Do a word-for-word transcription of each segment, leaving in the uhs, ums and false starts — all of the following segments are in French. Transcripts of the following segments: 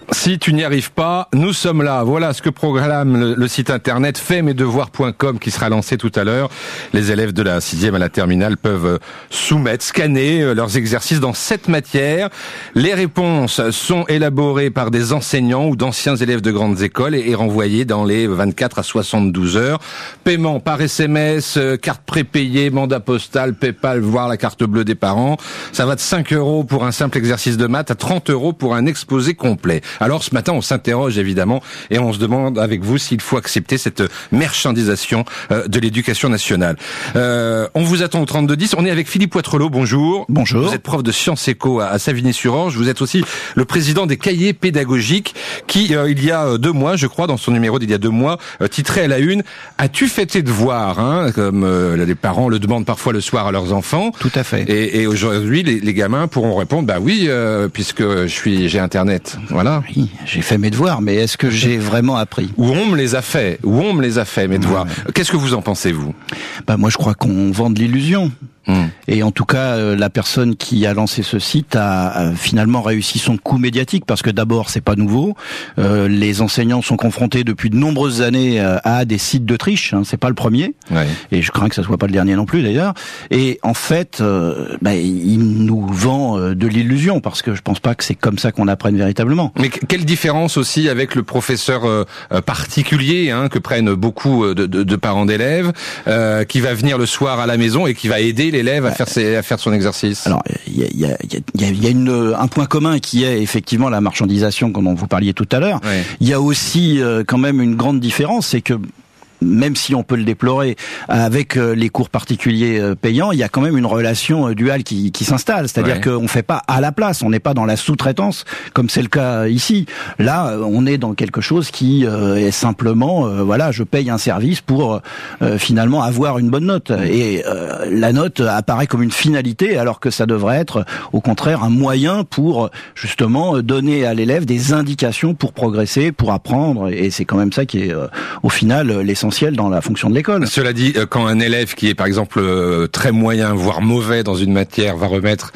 Si tu n'y arrives pas, nous sommes là. Voilà ce que proclame le, le site internet fais mes devoirs point com qui sera lancé tout à l'heure. Les élèves de la sixième à la terminale peuvent soumettre, scanner leurs exercices dans sept matières. Les réponses sont élaborées par des enseignants ou d'anciens élèves de grandes écoles et, et renvoyées dans les vingt-quatre à soixante-douze heures. Paiement par S M S, carte prépayée, mandat postal, PayPal, voire la carte bleue des parents. Ça va de cinq euros pour un simple exercice de maths à trente euros pour un exposé complet. Alors ce matin, on s'interroge évidemment et on se demande avec vous s'il faut accepter cette marchandisation euh, de l'éducation nationale. Euh, on vous attend au trente-deux dix. On est avec Philippe Poitrelot. Bonjour. Bonjour. Vous êtes prof de sciences éco à, à Savigny-sur-Orge. Vous êtes aussi le président des cahiers pédagogiques qui, euh, il y a deux mois, je crois, dans son numéro d'il y a deux mois, euh, titrait à la une « As-tu fait tes devoirs ?» hein, comme euh, les parents le demandent parfois le soir à leurs enfants. Tout à fait. Et, et aujourd'hui, les, les gamins pourront répondre « Bah oui, euh, puisque je suis, j'ai Internet. » Voilà. Oui, j'ai fait mes devoirs, mais est-ce que j'ai vraiment appris ? Où on me les a fait, où on me les a fait, mes devoirs. Ouais. Qu'est-ce que vous en pensez, vous ? Bah moi, je crois qu'on vend de l'illusion. Mmh. Et en tout cas, euh, la personne qui a lancé ce site a, a finalement réussi son coup médiatique parce que d'abord, c'est pas nouveau. Euh, les enseignants sont confrontés depuis de nombreuses années euh, à des sites de triche. Hein, c'est pas le premier. Ouais. Et je crains que ça soit pas le dernier non plus d'ailleurs. Et en fait, euh, bah, il nous vend euh, de l'illusion parce que je pense pas que c'est comme ça qu'on apprenne véritablement. Mais quelle différence aussi avec le professeur euh, particulier hein, que prennent beaucoup de, de, de parents d'élèves, euh, qui va venir le soir à la maison et qui va aider l'élève à faire, ses, à faire son exercice. Alors, il y a, y a, y a, y a une, un point commun qui est effectivement la marchandisation, dont vous parliez tout à l'heure. Il ouais. y a aussi euh, quand même une grande différence, c'est que même si on peut le déplorer, avec les cours particuliers payants, il y a quand même une relation duale qui, qui s'installe. C'est-à-dire ouais. qu'on ne fait pas à la place, on n'est pas dans la sous-traitance, comme c'est le cas ici. Là, on est dans quelque chose qui euh, est simplement, euh, voilà, je paye un service pour euh, finalement avoir une bonne note. Et euh, la note apparaît comme une finalité, alors que ça devrait être, au contraire, un moyen pour justement donner à l'élève des indications pour progresser, pour apprendre. Et c'est quand même ça qui est, euh, au final, l'essentiel dans la fonction de l'école. Cela dit, quand un élève qui est par exemple très moyen, voire mauvais dans une matière, va remettre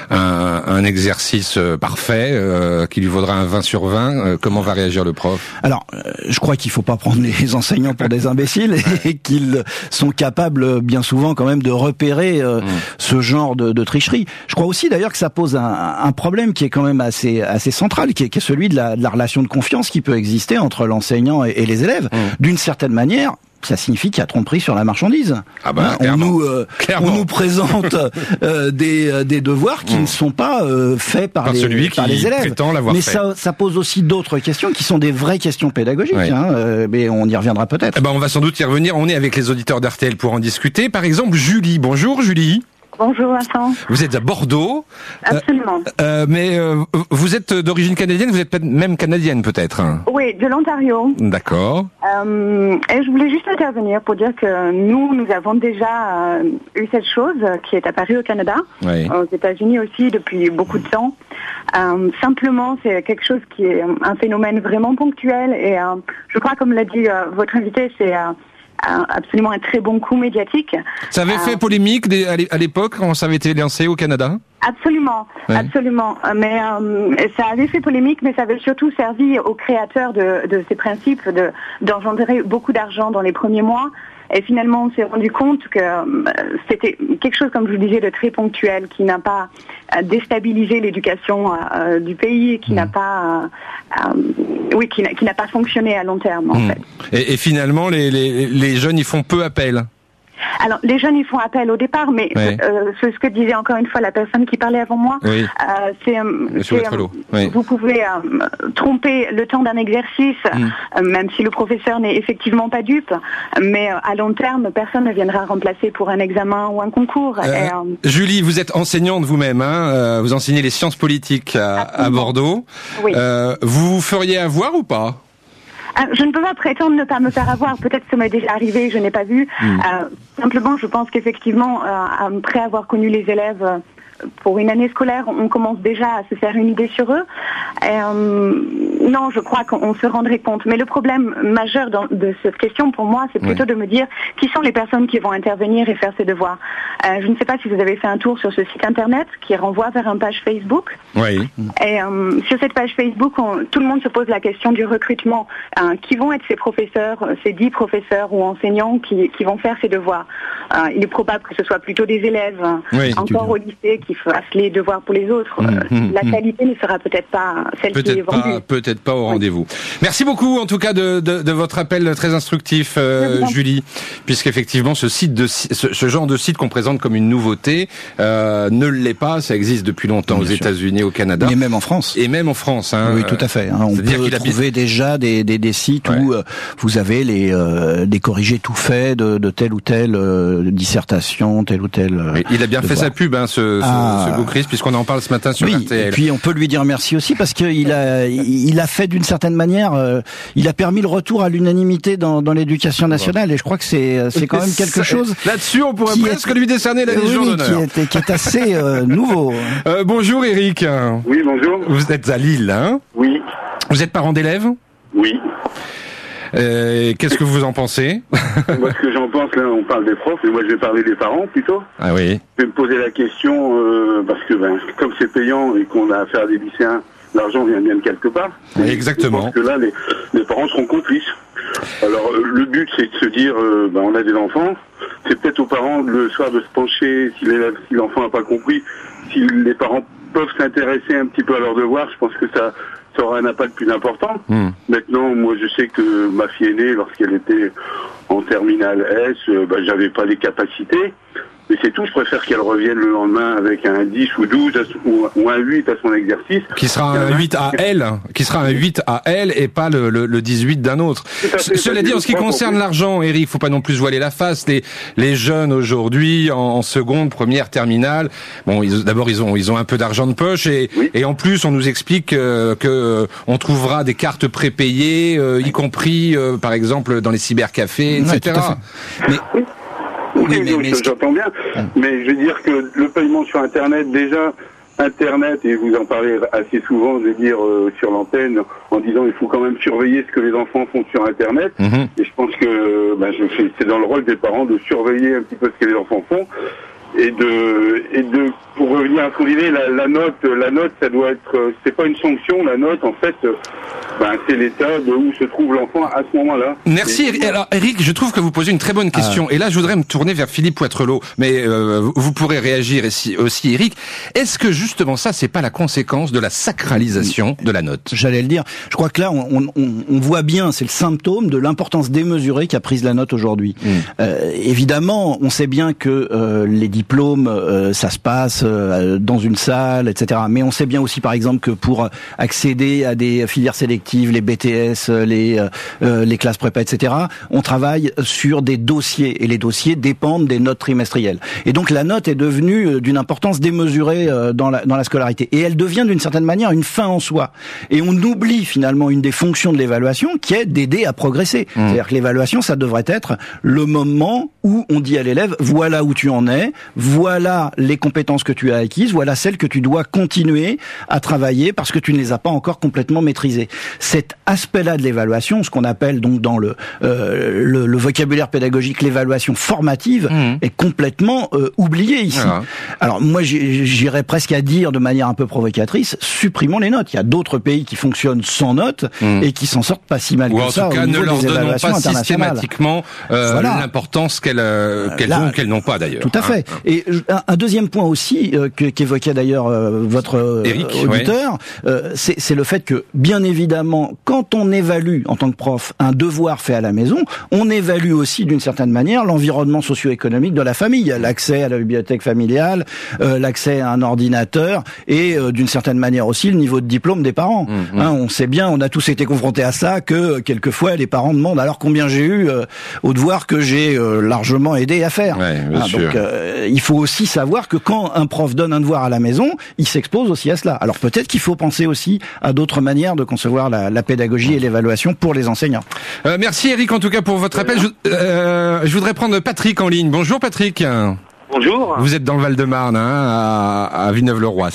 un, un exercice parfait, euh, qui lui vaudra un vingt sur vingt, euh, comment va réagir le prof ? Alors, euh, je crois qu'il ne faut pas prendre les enseignants pour des imbéciles et qu'ils sont capables bien souvent quand même de repérer euh, mmh. ce genre de, de tricherie. Je crois aussi d'ailleurs que ça pose un, un problème qui est quand même assez, assez central, qui est, qui est celui de la, de la relation de confiance qui peut exister entre l'enseignant et, et les élèves. Mmh. D'une certaine manière, ça signifie qu'il y a tromperie sur la marchandise. Ah bah, hein, on, nous, euh, on nous présente euh, des, euh, des devoirs qui mmh. ne sont pas euh, faits par, par, les, celui par qui les élèves. Mais fait. ça, ça pose aussi d'autres questions qui sont des vraies questions pédagogiques. Ouais. Hein, euh, mais on y reviendra peut-être. Eh ben, on va sans doute y revenir. On est avec les auditeurs d'R T L pour en discuter. Par exemple, Julie. Bonjour Julie. Bonjour Vincent. Vous êtes à Bordeaux. Absolument. Euh, euh, mais euh, vous êtes d'origine canadienne, vous êtes même canadienne peut-être. Oui, de l'Ontario. D'accord. Euh, et je voulais juste intervenir pour dire que nous, nous avons déjà euh, eu cette chose qui est apparue au Canada, oui. aux États-Unis aussi depuis beaucoup de temps. Euh, simplement, c'est quelque chose qui est un phénomène vraiment ponctuel et euh, je crois, comme l'a dit euh, votre invité, c'est euh, absolument un très bon coup médiatique. Ça avait fait euh, polémique à l'époque quand ça avait été lancé au Canada ? Absolument, ouais. absolument. Mais euh, ça avait fait polémique, mais ça avait surtout servi aux créateurs de, de ces principes de, d'engendrer beaucoup d'argent dans les premiers mois. Et finalement, on s'est rendu compte que euh, c'était quelque chose, comme je vous disais, de très ponctuel, qui n'a pas euh, déstabilisé l'éducation euh, du pays, qui mmh. n'a pas, euh, euh, oui, qui n'a, qui n'a pas fonctionné à long terme, en mmh. fait. Et, et finalement, les, les, les jeunes, ils font peu appel. Alors, les jeunes, ils font appel au départ, mais oui. euh, ce, ce que disait encore une fois la personne qui parlait avant moi, oui. euh, c'est, c'est euh, oui. vous pouvez euh, tromper le temps d'un exercice, mm. euh, même si le professeur n'est effectivement pas dupe, mais euh, à long terme, personne ne viendra remplacer pour un examen ou un concours. Euh, et, euh... Julie, vous êtes enseignante vous-même, hein, euh, vous enseignez les sciences politiques à, à Bordeaux. Oui. Euh, vous feriez avoir ou pas ? Je ne peux pas prétendre ne pas me faire avoir. Peut-être que ça m'est déjà arrivé, je n'ai pas vu. Mmh. Euh, simplement, je pense qu'effectivement, euh, après avoir connu les élèves euh, pour une année scolaire, on commence déjà à se faire une idée sur eux. Et, euh, non, je crois qu'on se rendrait compte. Mais le problème majeur dans, de cette question, pour moi, c'est plutôt oui. de me dire qui sont les personnes qui vont intervenir et faire ces devoirs. Euh, je ne sais pas si vous avez fait un tour sur ce site internet qui renvoie vers une page Facebook. Oui. Et euh, sur cette page Facebook, on, tout le monde se pose la question du recrutement. Euh, qui vont être ces professeurs, ces dix professeurs ou enseignants qui, qui vont faire ces devoirs? euh, Il est probable que ce soit plutôt des élèves oui, encore au lycée qui fassent les devoirs pour les autres. Mmh, euh, la mmh. qualité ne sera peut-être pas celle peut-être qui est vendue. Pas, peut-être pas au oui. rendez-vous. Merci beaucoup en tout cas de, de, de votre appel très instructif, euh, Julie, puisqu'effectivement ce site de ce, ce genre de site qu'on présente comme une nouveauté euh, ne l'est pas. Ça existe depuis longtemps Bien aux sûr. États-Unis, au Canada, et même en France. Et même en France. Hein, oui, tout à fait. Hein. On peut trouver déjà des, des, des sites ouais. où euh, vous avez les euh, des corrigés tout faits de, de telle ou telle euh, dissertation, telle ou telle. Euh, il a bien fait sa pub, hein, ce, ah. ce, ce Go Chris, puisqu'on en parle ce matin sur oui, R T L. Et puis on peut lui dire merci aussi parce qu'il a il a fait d'une certaine manière, euh, il a permis le retour à l'unanimité dans, dans l'éducation nationale et je crois que c'est c'est quand même quelque chose. Là-dessus, on pourrait presque est, lui décerner la Légion oui, d'honneur. Qui est, qui est assez euh, nouveau. Euh, bonjour Eric. Oui, bonjour. Vous êtes à Lille, hein? Oui. Vous êtes parent d'élèves? Oui. Euh, qu'est-ce que vous en pensez? Moi, ce que j'en pense, là, on parle des profs, et moi, je vais parler des parents, plutôt. Ah oui. Je vais me poser la question, euh, parce que, ben, comme c'est payant et qu'on a affaire à des lycéens, l'argent vient bien de quelque part. Oui, exactement. Je pense que là, les, les parents seront complices. Alors, euh, le but, c'est de se dire, euh, ben, on a des enfants. C'est peut-être aux parents, le soir, de se pencher, si, si l'enfant n'a pas compris, si les parents peuvent s'intéresser un petit peu à leurs devoirs, je pense que ça, ça aura un impact plus important. Mmh. Maintenant, moi, je sais que ma fille aînée, lorsqu'elle était en terminale S, euh, bah, j'avais pas les capacités. Mais c'est tout, je préfère qu'elle revienne le lendemain avec un dix ou douze ou, ou un huit à son exercice. Qui sera un huit à elle, qui sera un huit à elle et pas le, le, le dix-huit d'un autre. Cela dit, en ce qui concerne l'argent, Eric, faut pas non plus se voiler la face. Les, les jeunes aujourd'hui, en, en seconde, première, terminale, bon, ils, d'abord ils ont, ils ont un peu d'argent de poche et, oui. et en plus on nous explique euh, que euh, on trouvera des cartes prépayées, euh, y compris euh, par exemple dans les cybercafés, et cetera. Ouais, mais Oui, mais, mais j'entends bien, mais je veux dire que le paiement sur Internet, déjà, Internet, et vous en parlez assez souvent, je veux dire, euh, sur l'antenne, en disant il faut quand même surveiller ce que les enfants font sur Internet, mm-hmm. et je pense que ben, je, c'est dans le rôle des parents de surveiller un petit peu ce que les enfants font, et de, et de, pour revenir à ce qu'on disait, la, la note, la note, ça doit être, c'est pas une sanction, la note, en fait, ben, c'est l'état de où se trouve l'enfant à ce moment-là. Merci. Et... Alors, Eric, je trouve que vous posez une très bonne question. Ah. Et là, je voudrais me tourner vers Philippe Poitrelot. Mais euh, vous pourrez réagir aussi, Eric. Est-ce que justement ça, c'est pas la conséquence de la sacralisation de la note? J'allais le dire. Je crois que là, on, on, on voit bien, c'est le symptôme de l'importance démesurée qu'a prise la note aujourd'hui. Mmh. Euh, évidemment, on sait bien que euh, les diplômes, euh, ça se passe euh, dans une salle, et cetera. Mais on sait bien aussi, par exemple, que pour accéder à des filières sélectives, les B T S, les euh, les classes prépa, et cetera. On travaille sur des dossiers et les dossiers dépendent des notes trimestrielles. Et donc la note est devenue d'une importance démesurée euh, dans la dans la scolarité et elle devient d'une certaine manière une fin en soi. Et on oublie finalement une des fonctions de l'évaluation qui est d'aider à progresser. Mmh. C'est-à-dire que l'évaluation, ça devrait être le moment où on dit à l'élève voilà où tu en es, voilà les compétences que tu as acquises, voilà celles que tu dois continuer à travailler parce que tu ne les as pas encore complètement maîtrisées. Cet aspect-là de l'évaluation, ce qu'on appelle donc dans le, euh, le, le vocabulaire pédagogique l'évaluation formative, mmh. est complètement euh, oublié ici. Ah. Alors moi, j'irais presque à dire de manière un peu provocatrice, supprimons les notes. Il y a d'autres pays qui fonctionnent sans notes mmh. et qui s'en sortent pas si mal ou que ça. Ou en tout cas, au niveau ne leur des donnons pas systématiquement euh, voilà. l'importance qu'elles, euh, qu'elles Là, ont ou qu'elles n'ont pas d'ailleurs. Tout à fait. Hein. Et un, un deuxième point aussi euh, que, qu'évoquait d'ailleurs euh, votre euh, Eric, auditeur, ouais. euh, c'est, c'est le fait que bien évidemment, quand on évalue en tant que prof un devoir fait à la maison, on évalue aussi d'une certaine manière l'environnement socio-économique de la famille, l'accès à la bibliothèque familiale, euh, l'accès à un ordinateur et euh, d'une certaine manière aussi le niveau de diplôme des parents. Mmh, hein, on sait bien, on a tous été confrontés à ça, que quelquefois les parents demandent alors combien j'ai eu euh, au devoir que j'ai euh, largement aidé à faire. Ouais, bien hein, sûr. Donc euh, il faut aussi savoir que quand un prof donne un devoir à la maison, il s'expose aussi à cela. Alors peut-être qu'il faut penser aussi à d'autres manières de concevoir la, la pédagogie et l'évaluation pour les enseignants. Euh, merci Eric en tout cas pour votre appel. Je, euh, je voudrais prendre Patrick en ligne. Bonjour Patrick. Bonjour. Vous êtes dans le Val-de-Marne, hein, à, à Villeneuve-le-Roi, c'est cela ?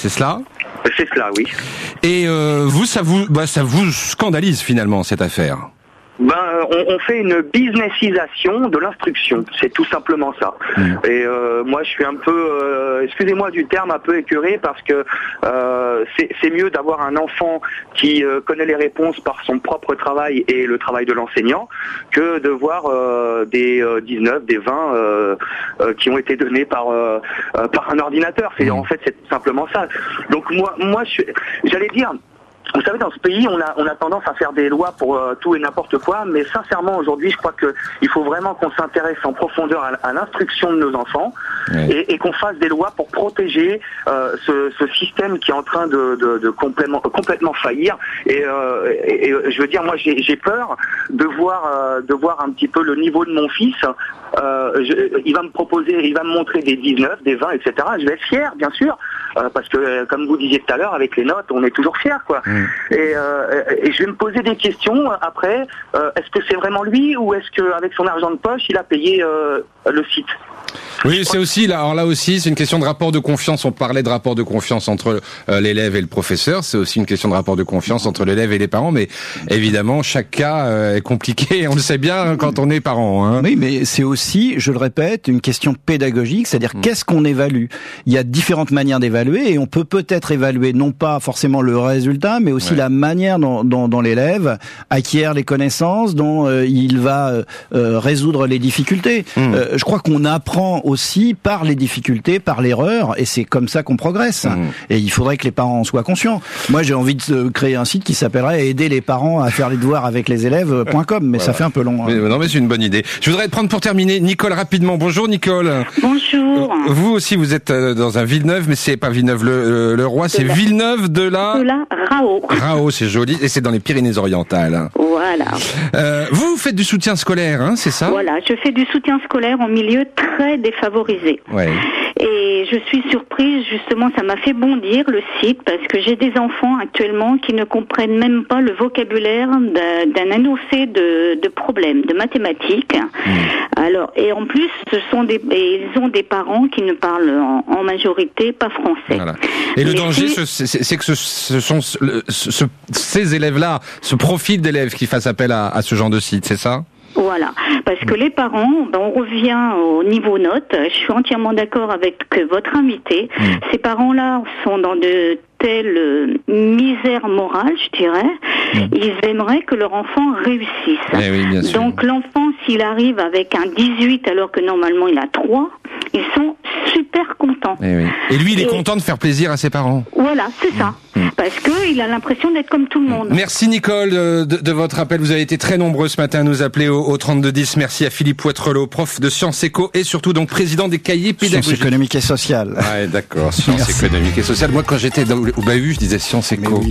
C'est cela, oui. Et euh, vous, ça vous, bah, ça vous scandalise finalement cette affaire? Ben, on, on fait une businessisation de l'instruction, c'est tout simplement ça. Mmh. Et euh, moi, je suis un peu, euh, excusez-moi du terme, un peu écœuré parce que euh, c'est, c'est mieux d'avoir un enfant qui euh, connaît les réponses par son propre travail et le travail de l'enseignant que de voir euh, des euh, dix-neuf, des vingt euh, euh, qui ont été donnés par euh, euh, par un ordinateur. C'est mmh. en fait c'est tout simplement ça. Donc moi, moi, je, j'allais dire. Vous savez, dans ce pays, on a, on a tendance à faire des lois pour euh, tout et n'importe quoi, mais sincèrement, aujourd'hui, je crois qu'il faut vraiment qu'on s'intéresse en profondeur à, à l'instruction de nos enfants oui. et, et qu'on fasse des lois pour protéger euh, ce, ce système qui est en train de, de, de complètement, complètement faillir. Et, euh, et, et je veux dire, moi, j'ai, j'ai peur de voir, euh, de voir un petit peu le niveau de mon fils. Euh, je, il va me proposer, il va me montrer des dix-neuf, des vingt, et cetera. Je vais être fier, bien sûr, euh, parce que, euh, comme vous disiez tout à l'heure, avec les notes, on est toujours fier, quoi. Mmh. Et, euh, et je vais me poser des questions après. Euh, est-ce que c'est vraiment lui ou est-ce qu'avec son argent de poche, il a payé euh, le site? Oui, c'est aussi là. Alors là aussi, c'est une question de rapport de confiance. On parlait de rapport de confiance entre euh, l'élève et le professeur. C'est aussi une question de rapport de confiance entre l'élève et les parents. Mais évidemment, chaque cas euh, est compliqué. On le sait bien quand on est parent. Hein. Oui, mais c'est aussi, je le répète, une question pédagogique. C'est-à-dire, mmh. qu'est-ce qu'on évalue? Il y a différentes manières d'évaluer et on peut peut-être évaluer non pas forcément le résultat, mais aussi ouais. la manière dont, dont, dont l'élève acquiert les connaissances, dont euh, il va euh, résoudre les difficultés. Mmh. Euh, je crois qu'on apprend aussi par les difficultés, par l'erreur, et c'est comme ça qu'on progresse. Mmh. Et il faudrait que les parents en soient conscients. Moi, j'ai envie de créer un site qui s'appellerait aider les parents à faire les devoirs avec les élèves point com, mais voilà. ça fait un peu long. Hein. Mais, non, mais c'est une bonne idée. Je voudrais te prendre pour terminer, Nicole, rapidement. Bonjour, Nicole. Bonjour. Vous aussi, vous êtes dans un Villeneuve, mais c'est pas Villeneuve-le-Roi, le roi, c'est la... Villeneuve de la... De la Raho. Raho, c'est joli, et c'est dans les Pyrénées-Orientales. Voilà. Euh, vous, vous faites du soutien scolaire, hein, c'est ça? Voilà, je fais du soutien scolaire en milieu très défavorisé. Ouais. Et je suis surprise, justement, ça m'a fait bondir le site parce que j'ai des enfants actuellement qui ne comprennent même pas le vocabulaire d'un, d'un énoncé de, de problèmes, de mathématiques. Mmh. Alors, et en plus, ce sont des, et ils ont des parents qui ne parlent en, en majorité pas français. Voilà. Et le Mais danger, si... c'est, c'est que ce, ce sont ce, ce, ces élèves-là, ce profil d'élèves qui fassent appel à, à ce genre de site, c'est ça? Voilà, parce que les parents, ben on revient au niveau notes. Je suis entièrement d'accord avec votre invité. Mmh. Ces parents-là sont dans de telle euh, misère morale, je dirais. Mmh. Ils aimeraient que leur enfant réussisse. Eh oui, bien sûr. Donc l'enfant, s'il arrive avec un dix-huit alors que normalement il a trois, ils sont super contents. Eh oui. Et lui, il est Et content de faire plaisir à ses parents. Voilà, c'est ça. Mmh. Parce que il a l'impression d'être comme tout le monde. Merci Nicole de, de, de votre appel. Vous avez été très nombreux ce matin à nous appeler au, au trente-deux dix. Merci à Philippe Poitrelot, prof de sciences éco et surtout donc président des cahiers pédagogiques. Sciences économiques et sociales. Ouais, d'accord. Sciences économiques et sociales. Moi, quand j'étais dans, au B A U, je disais sciences éco. Oui.